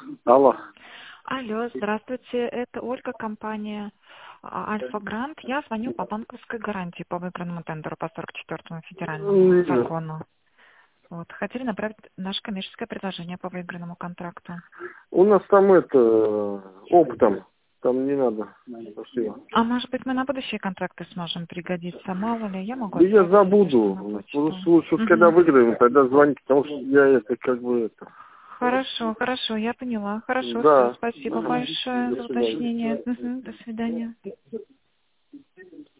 Алло. Алло, здравствуйте, это Ольга, компания Альфа Грант. Я звоню по банковской гарантии по выигранному тендеру по 44-му федеральному закону. Вот, хотели направить наше коммерческое предложение по выигранному контракту. У нас там оптом. Там не надо. Спасибо. А может быть, мы на будущие контракты сможем пригодиться? Мало ли, я могу Да я отправить, если что, на забуду. почту. Просто лучше, когда выиграем, тогда звоните, потому что я Хорошо, хорошо, я поняла. Хорошо, все, Да. спасибо большое До за свидания. уточнение. До свидания.